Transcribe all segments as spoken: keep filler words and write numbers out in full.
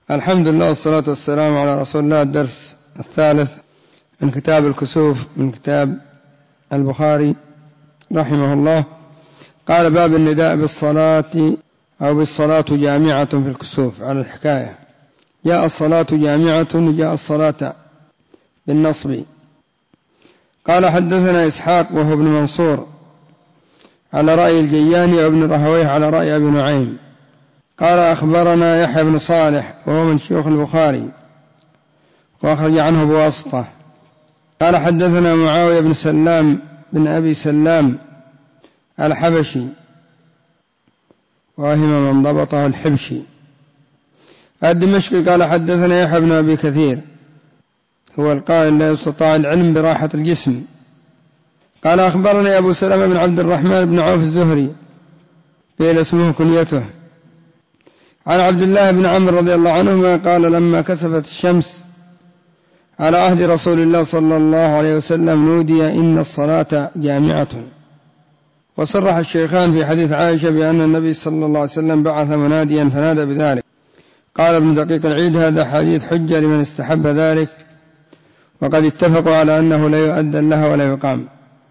الحمد لله والصلاة والسلام على رسول الله. الدرس الثالث من كتاب الكسوف من كتاب البخاري رحمه الله. قال: باب النداء بالصلاة أو بالصلاة جامعة في الكسوف. على الحكاية جاء الصلاة جامعة وجاء الصلاة بالنصب. قال: حدثنا إسحاق وهو ابن منصور على رأي الجياني وابن رهويه على رأي أبي نعيم. قال: أخبرنا يحيى بن صالح وهو من شيوخ البخاري وأخرج عنه بواسطة. قال: حدثنا معاوية بن سلام بن أبي سلام الحبشي وهم من ضبطه الحبشي الدمشقي. قال: حدثنا يحيى بن أبي كثير هو القائل: لا يستطاع العلم براحة الجسم. قال: أخبرني أبو سلمة بن عبد الرحمن بن عوف الزهري قيل اسمه كنيته عن عبد الله بن عمرو رضي الله عنهما قال: لما كسفت الشمس على عهد رسول الله صلى الله عليه وسلم نودي إن الصلاة جامعة. وصرح الشيخان في حديث عائشة بأن النبي صلى الله عليه وسلم بعث مناديا فنادى بذلك. قال ابن دقيق العيد: هذا حديث حجة لمن استحب ذلك، وقد اتفقوا على أنه لا يؤذن لها ولا يقام.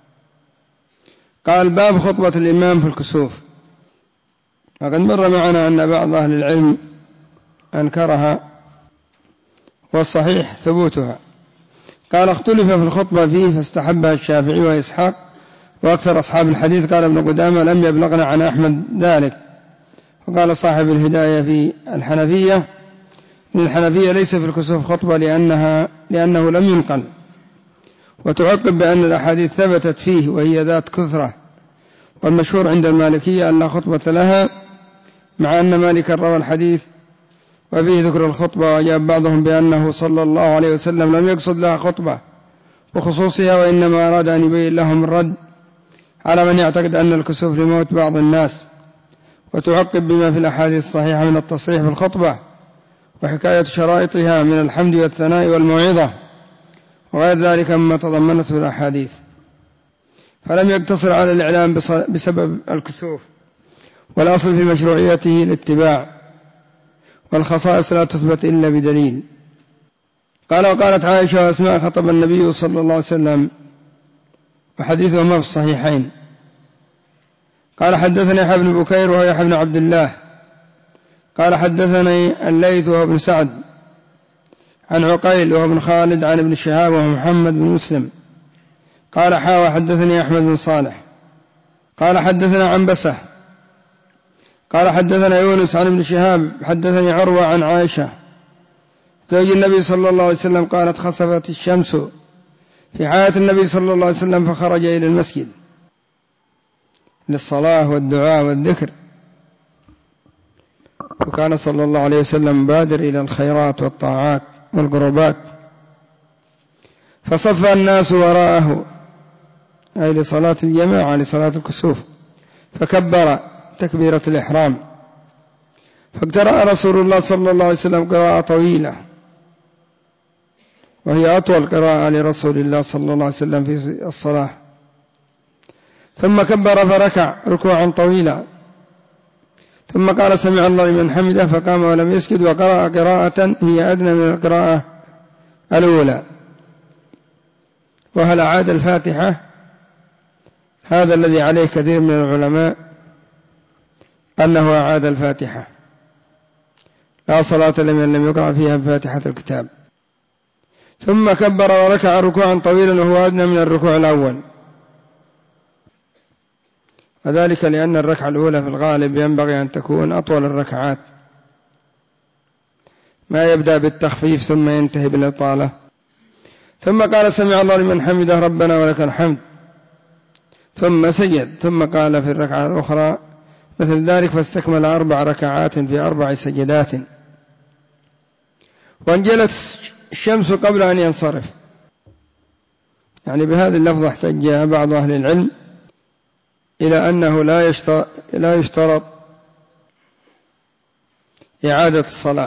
قال: باب خطبة الإمام في الكسوف. وقد مر معنا أن بعض أهل العلم أنكرها والصحيح ثبوتها. قال: اختلف في الخطبة فيه فاستحبها الشافعي وإسحاق وأكثر أصحاب الحديث. قال ابن قدامة: لم يبلغنا عن أحمد ذلك. وقال صاحب الهداية في الحنفية: من الحنفية ليس في الكسوف خطبة لأنها لأنه لم ينقل. وتعقب بأن الأحاديث ثبتت فيه وهي ذات كثرة، والمشهور عند المالكية أن لا خطبة لها، مع أن مالكا روى الحديث وفيه ذكر الخطبة. وأجاب بعضهم بأنه صلى الله عليه وسلم لم يقصد لها خطبة بخصوصها، وإنما أراد أن يبين لهم الرد على من يعتقد أن الكسوف لموت بعض الناس. وتعقب بما في الأحاديث الصحيحة من التصريح بالخطبة وحكاية شرائطها من الحمد والثناء والموعظة وغير ذلك مما تضمنته الأحاديث، فلم يقتصر على الإعلام بسبب الكسوف. والأصل في مشروعيته الاتباع، والخصائص لا تثبت إلا بدليل. قال: وقالت عائشة وأسماء: خطب النبي صلى الله عليه وسلم، وحديثهما في الصحيحين. قال: حدثني يحيى بن بكير وهو يحيى بن عبد الله قال: حدثني الليث وهو ابن سعد عن عقيل وهو ابن خالد عن ابن شهاب وهو محمد بن مسلم قال: حاوى حدثني أحمد بن صالح قال: حدثنا عنبسة قال: حدثنا يونس عن ابن شهاب حدثني عروة عن عائشة زوج النبي صلى الله عليه وسلم قالت: خسفت الشمس في حياة النبي صلى الله عليه وسلم فخرج إلى المسجد للصلاة والدعاء والذكر، وكان صلى الله عليه وسلم بادر إلى الخيرات والطاعات والقربات، فصف الناس وراءه أي لصلاة الجماعة لصلاة الكسوف، فكبر تكبيرة الإحرام، فاقترأ رسول الله صلى الله عليه وسلم قراءة طويلة وهي أطول قراءة لرسول الله صلى الله عليه وسلم في الصلاة، ثم كبر فركع ركوعا طويلا، ثم قال: سمع الله لمن حمده، فقام ولم يسجد، وقرأ قراءة هي أدنى من القراءة الأولى. وهل أعاد الفاتحة؟ هذا الذي عليه كثير من العلماء أنه أعاد الفاتحة، لا صلاة لمن لم يقرأ فيها بفاتحة الكتاب. ثم كبر وركع ركوعا طويلا وهو أدنى من الركوع الأول، وذلك لأن الركعة الأولى في الغالب ينبغي أن تكون أطول الركعات، ما يبدأ بالتخفيف ثم ينتهي بالإطالة. ثم قال: سمع الله لمن حمده ربنا ولك الحمد، ثم سجد، ثم قال في الركعة الأخرى مثل ذلك، فاستكمل أربع ركعات في أربع سجدات. وانجلت الشمس قبل أن ينصرف، يعني بهذه اللفظة احتج بعض أهل العلم إلى أنه لا يشترط, لا يشترط إعادة الصلاة،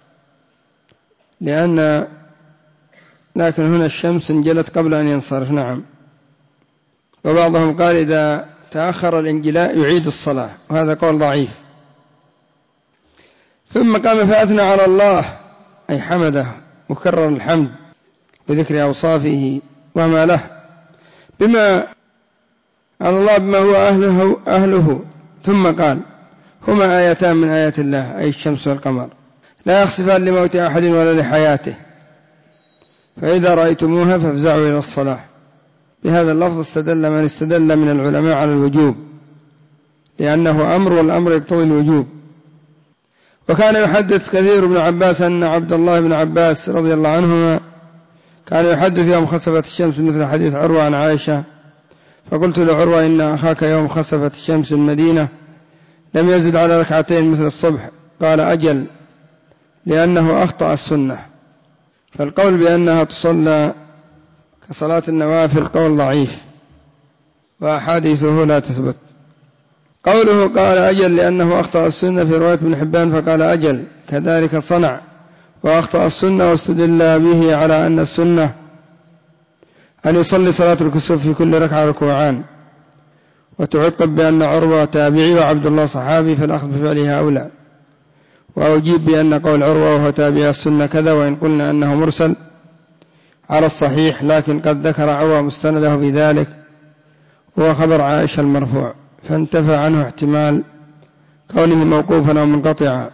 لأن لكن هنا الشمس انجلت قبل أن ينصرف. نعم. وبعضهم قال إذا تأخر الانجلاء يعيد الصلاة، وهذا قول ضعيف. ثم قام فأثنى على الله أي حمده وكرر الحمد بذكر أوصافه وما له بما على الله بما هو أهله, أهله ثم قال هما آيتان من آيات الله أي الشمس والقمر لا يخسفان لموت أحد ولا لحياته فإذا رأيتموها فافزعوا إلى الصلاة. بهذا اللفظ استدل من استدل من العلماء على الوجوب لأنه أمر والأمر يقتضي الوجوب. وكان يحدث كثير بن عباس أن عبد الله بن عباس رضي الله عنهما كان يحدث يوم خسفت الشمس مثل حديث عروة عن عائشة فقلت لعروة إن أخاك يوم خسفت الشمس المدينة لم يزد على ركعتين مثل الصبح قال أجل لأنه أخطأ السنة. فالقول بأنها تصلى كصلاة النوافل قول ضعيف وأحاديثه لا تثبت. قوله قال أجل لأنه أخطأ السنة في رواية ابن حبان فقال أجل كذلك صنع وأخطأ السنة واستدل به على أن السنة أن يصلي صلاة الكسوف في كل ركعة ركوعان. وتعقب بأن عروة تابعي وعبد الله صحابي فالأخذ بفعلها أولى. وأجيب بأن قول عروة وهو تابع السنة كذا وإن قلنا أنه مرسل على الصحيح لكن قد ذكر عروة مستنده في ذلك وهو خبر عائشة المرفوع فانتفى عنه احتمال كونه موقوفا أو منقطعا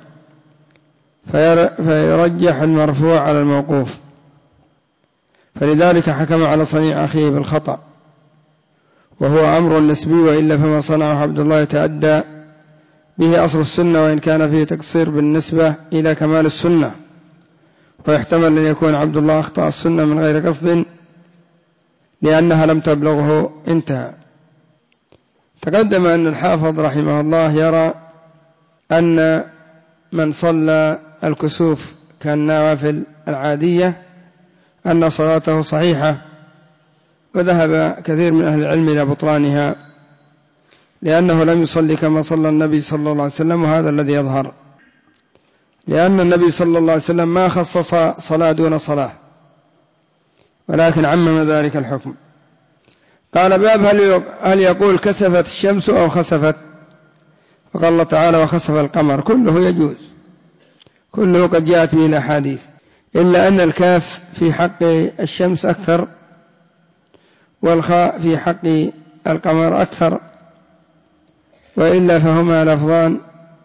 فيرجح المرفوع على الموقوف فلذلك حكم على صنيع أخيه بالخطأ وهو أمر نسبي وإلا فما صنعه عبد الله يتأدى به أصل السنة وإن كان فيه تقصير بالنسبة إلى كمال السنة ويحتمل أن يكون عبد الله أخطأ السنة من غير قصد لأنها لم تبلغه انتهى. تقدم أن الحافظ رحمه الله يرى أن من صلى الكسوف كالنوافل العادية أن صلاته صحيحة وذهب كثير من أهل العلم إلى بطلانها لأنه لم يصلي كما صلى النبي صلى الله عليه وسلم وهذا الذي يظهر لأن النبي صلى الله عليه وسلم ما خصص صلاة دون صلاة ولكن عمم ذلك الحكم. قال باب هل يقول كسفت الشمس أو خسفت وقال الله تعالى وخسف القمر كله يجوز كله قد جاءت به الأحاديث إلا أن الكاف في حق الشمس أكثر والخاء في حق القمر أكثر وإلا فهما لفظان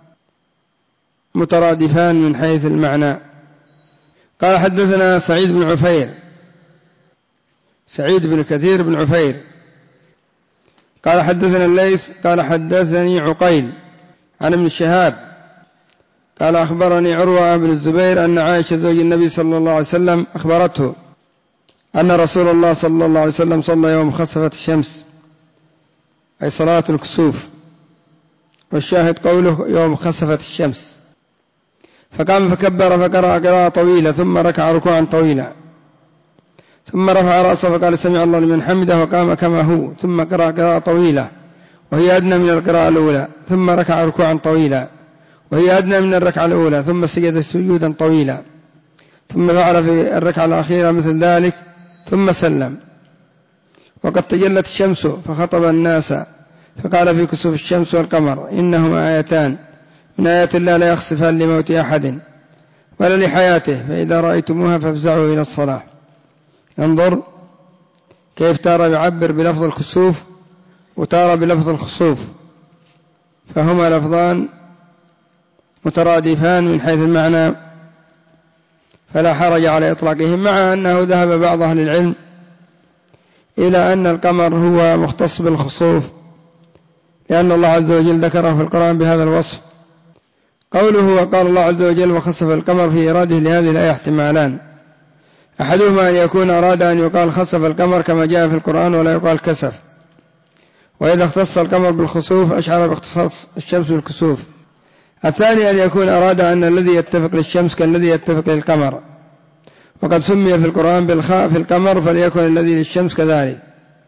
مترادفان من حيث المعنى. قال حدثنا سعيد بن عفير سعيد بن كثير بن عفير قال حدثنا الليث قال حدثني عقيل عن ابن شهاب قال أخبرني عروة بن الزبير أن عائشة زوج النبي صلى الله عليه وسلم أخبرته أن رسول الله صلى الله عليه وسلم صلى يوم خسفت الشمس أي صلاة الكسوف والشاهد قوله يوم خسفت الشمس فقام فكبر فقرأ قراءة طويلة ثم ركع ركوعا طويلا ثم رفع رأسه فقال سمع الله لمن حمده وقام كما هو ثم قرأ قراءة طويلة وهي أدنى من القراءة الأولى ثم ركع ركوعا طويلا وهي أدنى من الركعة الأولى ثم سجد سجودا طويلا ثم فعل في الركعة الأخيرة مثل ذلك ثم سلم. وقد تجلت الشمس فخطب الناس فقال في كسوف الشمس والقمر إنهما آيتان من آيات الله لا يخسفان لموت أحد ولا لحياته فإذا رأيتموها فافزعوا إلى الصلاة. انظر كيف ترى يعبر بلفظ الكسوف وترى بلفظ الخسوف فهما لفظان مترادفان من حيث المعنى فلا حرج على إطلاقهم مع أنه ذهب بعض أهل العلم إلى أن القمر هو مختص بالخسوف لأن الله عز وجل ذكره في القرآن بهذا الوصف. قوله وقال الله عز وجل وخسف القمر في إراده لهذه الآية احتمالان أحدهما أن يكون أراد أن يقال خسف القمر كما جاء في القرآن ولا يقال كسف وإذا اختص القمر بالخسوف أشعر باختصاص الشمس بالكسوف. الثاني أن يكون أراد أن الذي يتفق للشمس كالذي يتفق للقمر وقد سمي في القرآن بالخاء في القمر فليكن الذي للشمس كذلك.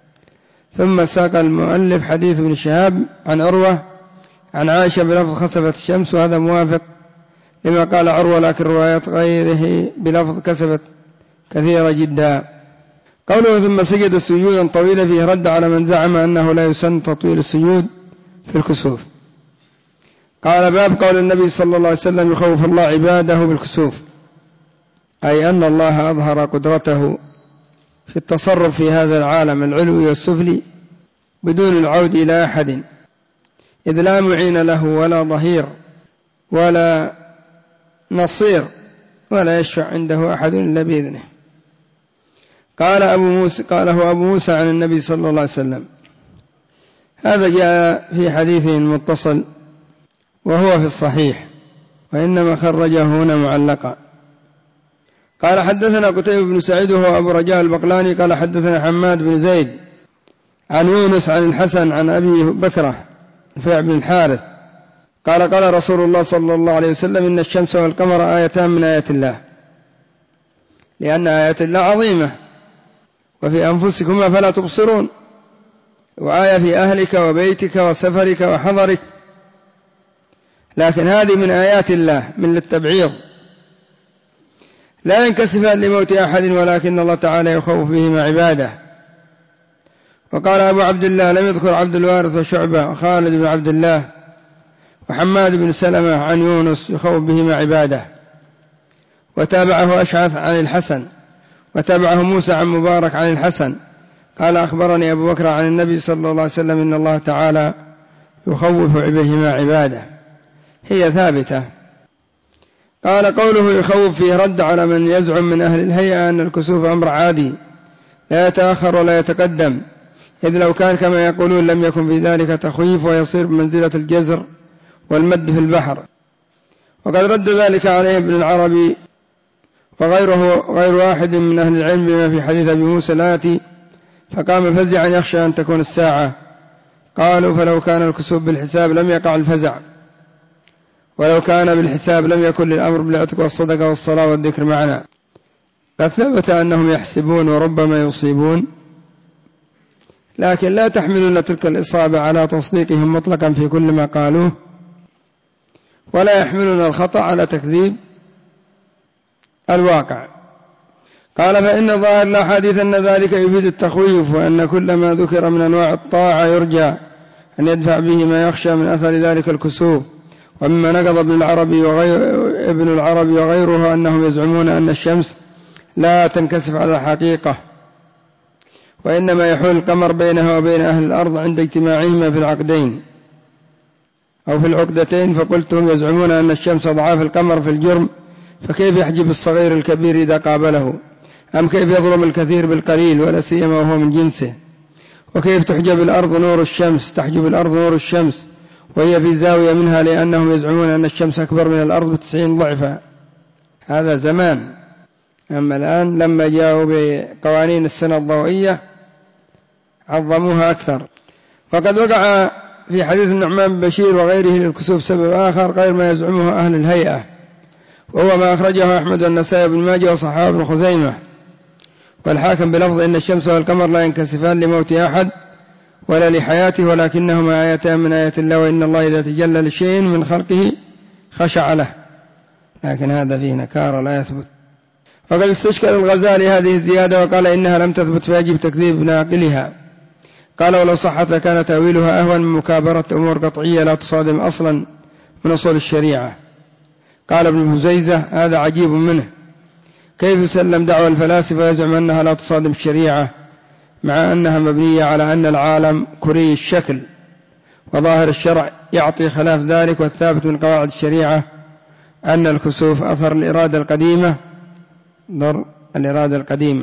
ثم ساق المؤلف حديث ابن شهاب عن عروة عن عائشة بلفظ خسفت الشمس وهذا موافق لما قال عروة لكن روايات غيره بلفظ كسفت كثيرة جدا. قوله ثم سجد سجودا طويلا فيه رد على من زعم أنه لا يسن تطويل السجود في الكسوف قال باب قول النبي صلى الله عليه وسلم يخوف الله عباده بالكسوف، أي أن الله أظهر قدرته في التصرف في هذا العالم العلوي والسفلي بدون العود إلى أحد، إذ لا معين له ولا ظهير ولا نصير ولا يشفع عنده أحد إلا بإذنه. قال أبو موسى قاله أبو موسى عن النبي صلى الله عليه وسلم. هذا جاء في حديث متصل وهو في الصحيح، وإنما خرجه هنا معلقا. قال حدثنا قتيبة بن سعيد وهو أبو رجاء البقلاني قال حدثنا حماد بن زيد عن يونس عن الحسن عن أبي بكرة نفيع بن الحارث قال قال رسول الله صلى الله عليه وسلم إن الشمس والقمر آيتان من آيات الله، لأن آيات الله عظيمة، وفي أنفسكما فلا تبصرون، وآية في أهلك وبيتك وسفرك وحضرك، لكن هذه من آيات الله من للتبعيض، لا ينكسفان لموت أحد، ولكن الله تعالى يخوف بهما عباده. وقال أبو عبد الله لم يذكر عبد الوارث وشعبة وخالد بن عبد الله وحماد بن سلمة عن يونس يخوف بهما عباده. وتابعه أشعث عن الحسن، وتابعه موسى عن مبارك عن الحسن قال أخبرني أبو بكر عن النبي صلى الله عليه وسلم إن الله تعالى يخوف بهما عباده، هي ثابتة. قال قوله يخوف فيه رد على من يزعم من أهل الهيئة أن الكسوف أمر عادي لا يتأخر ولا يتقدم، إذ لو كان كما يقولون لم يكن في ذلك تخويف ويصير بمنزلة الجزر والمد في البحر. وقد رد ذلك عليه ابن العربي وغيره غير واحد من أهل العلم بما في حديث أبي موسى الآتي فقام فزعا يخشى أن تكون الساعة. قالوا فلو كان الكسوف بالحساب لم يقع الفزع، ولو كان بالحساب لم يكن للأمر بالعتق والصدقة والصلاة والذكر معنا. قد ثبت أنهم يحسبون وربما يصيبون، لكن لا تحملون تلك الإصابة على تصديقهم مطلقا في كل ما قالوه، ولا يحملون الخطأ على تكذيب الواقع. قال فإن ظاهر الأحاديث أن ذلك يفيد التخويف، وأن كل ما ذكر من أنواع الطاعة يرجى أن يدفع به ما يخشى من أثر ذلك الكسوف. ومما نقض ابن العربي وغير ابن العربي وغيره أنهم يزعمون أن الشمس لا تنكسف على الحقيقة، وإنما يحول القمر بينها وبين أهل الأرض عند اجتماعهما في العقدين أو في العقدتين. فقلتهم يزعمون أن الشمس أضعاف القمر في الجرم، فكيف يحجب الصغير الكبير إذا قابله؟ أم كيف يظلم الكثير بالقليل ولا سيما وهو من جنسه؟ وكيف تحجب الأرض نور الشمس تحجب الأرض نور الشمس وهي في زاوية منها، لأنهم يزعمون أن الشمس أكبر من الأرض بتسعين ضعفا. هذا زمان. أما الآن لما جاءوا بقوانين السنة الضوئية عظموها أكثر. وقد وقع في حديث النعمان بن بشير وغيره للكسوف سبب آخر غير ما يزعمه أهل الهيئة، وهو ما أخرجه أحمد والنسائي بن ماجه وصححه ابن خزيمة والحاكم بلفظ إن الشمس والقمر لا ينكسفان لموت أحد ولا لحياته، ولكنهما آيتان من آيات الله، وإن الله إذا تجلى لشيء من خلقه خشع له. لكن هذا فيه نكارة لا يثبت. وقد استشكل الغزالي هذه الزيادة وقال إنها لم تثبت فيجب تكذيب ناقلها. قال ولو صحت لكان تأويلها أهون من مكابرة أمور قطعية لا تصادم أصلا من أصول الشريعة. قال ابن بزيزة هذا عجيب منه، كيف يسلم دعوى الفلاسفة يزعم أنها لا تصادم الشريعة مع أنها مبنية على أن العالم كري الشكل، وظاهر الشرع يعطي خلاف ذلك، والثابت من قواعد الشريعة أن الكسوف أثر الإرادة القديمة ضر الإرادة القديمة،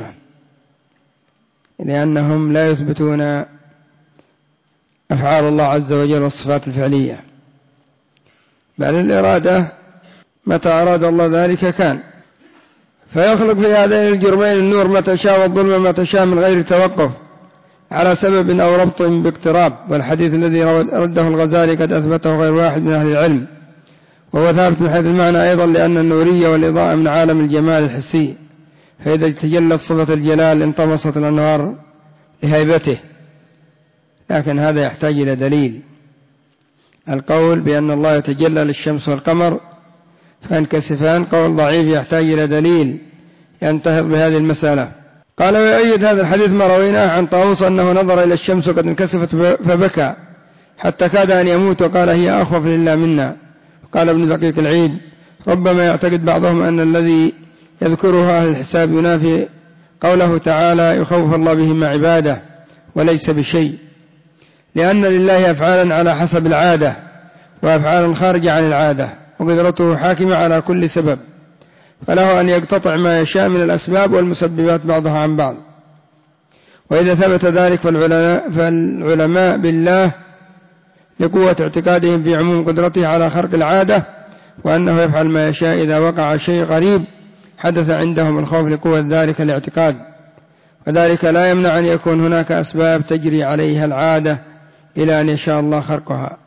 لأنهم لا يثبتون أفعال الله عز وجل والصفات الفعلية، بل الإرادة متى أراد الله ذلك كان. فيخلق في هذين الجرمين النور متى شاء والظلم متى شاء من غير توقف على سبب أو ربط باقتراب. والحديث الذي رده الغزالي قد أثبته غير واحد من أهل العلم، وهو ثابت من حيث المعنى أيضا، لأن النورية والإضاءة من عالم الجمال الحسي، فإذا تجلت صفة الجلال انطمست الأنوار لهيبته. لكن هذا يحتاج إلى دليل. القول بأن الله يتجلى للشمس والقمر فانكسفان قول ضعيف يحتاج إلى دليل ينتهض بهذه المسألة. قال ويؤيد هذا الحديث ما رويناه عن طاووس أنه نظر إلى الشمس وقد انكسفت فبكى حتى كاد أن يموت، وقال هي أخوف لله منا. قال ابن دقيق العيد: ربما يعتقد بعضهم أن الذي يذكره أهل الحساب ينافي قوله تعالى: يخوف الله بهم عباده، وليس بشيء، لأن لله أفعالا على حسب العادة، وأفعالا خارجة عن العادة، وقدرته حاكمة على كل سبب، فله أن يقتطع ما يشاء من الأسباب والمسببات بعضها عن بعض. وإذا ثبت ذلك فالعلماء, فالعلماء بالله لقوة اعتقادهم في عموم قدرته على خرق العادة، وأنه يفعل ما يشاء إذا وقع شيء غريب حدث عندهم الخوف لقوة ذلك الاعتقاد، وذلك لا يمنع أن يكون هناك أسباب تجري عليها العادة إلى أن يشاء الله خرقها.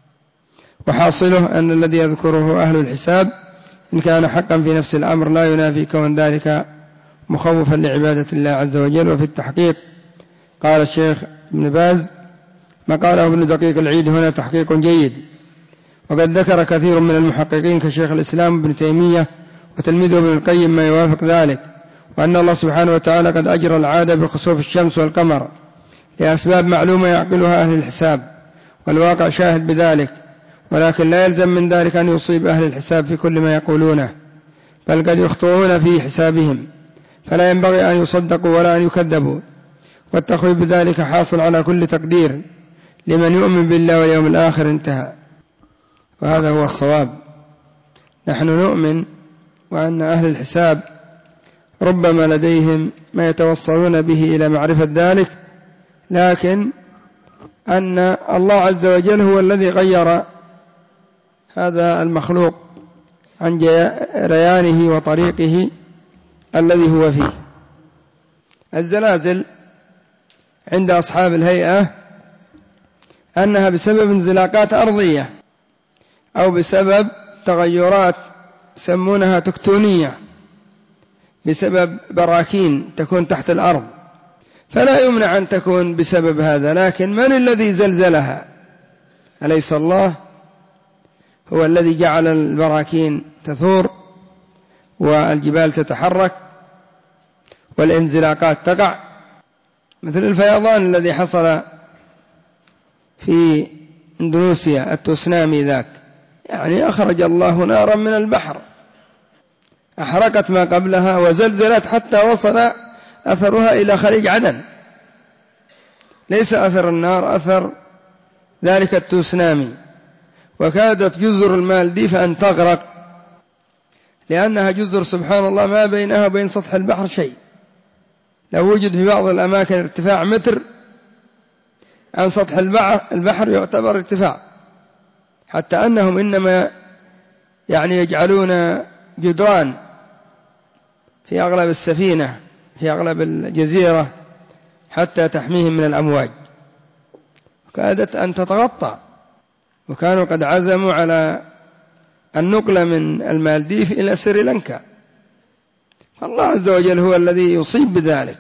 وحاصله أن الذي يذكره أهل الحساب إن كان حقا في نفس الأمر لا ينافي كون ذلك مخوفا لعبادة الله عز وجل. وفي التحقيق قال الشيخ ابن باز: ما قاله ابن دقيق العيد هنا تحقيق جيد، وقد ذكر كثير من المحققين كشيخ الإسلام ابن تيمية وتلميذه ابن القيم ما يوافق ذلك، وأن الله سبحانه وتعالى قد أجرى العادة بخسوف الشمس والقمر لأسباب معلومة يعقلها أهل الحساب، والواقع شاهد بذلك، ولكن لا يلزم من ذلك أن يصيب أهل الحساب في كل ما يقولونه، بل قد يخطئون في حسابهم، فلا ينبغي أن يصدقوا ولا أن يكذبوا، والتخويف بذلك حاصل على كل تقدير لمن يؤمن بالله واليوم الآخر. انتهى. وهذا هو الصواب. نحن نؤمن وأن أهل الحساب ربما لديهم ما يتوصلون به إلى معرفة ذلك، لكن أن الله عز وجل هو الذي غير هذا المخلوق عن ريانه وطريقه الذي هو فيه. الزلازل عند أصحاب الهيئة أنها بسبب انزلاقات أرضية أو بسبب تغيرات يسمونها تكتونية، بسبب براكين تكون تحت الأرض، فلا يمنع أن تكون بسبب هذا. لكن من الذي زلزلها؟ أليس الله هو الذي جعل البراكين تثور والجبال تتحرك والانزلاقات تقع؟ مثل الفيضان الذي حصل في إندونيسيا، التسونامي ذاك، يعني أخرج الله نارا من البحر أحرقت ما قبلها وزلزلت حتى وصل أثرها إلى خليج عدن. ليس أثر النار، أثر ذلك التسونامي. وكادت جزر المالديف أن تغرق، لأنها جزر سبحان الله ما بينها وبين سطح البحر شيء، لو وجد في بعض الأماكن ارتفاع متر عن سطح البحر يعتبر ارتفاع، حتى أنهم إنما يعني يجعلون جدران في أغلب السفينة في أغلب الجزيرة حتى تحميهم من الأمواج، وكادت أن تتغطى، وكانوا قد عزموا على النقل من المالديف إلى سريلانكا. فالله عز وجل هو الذي يصيب بذلك،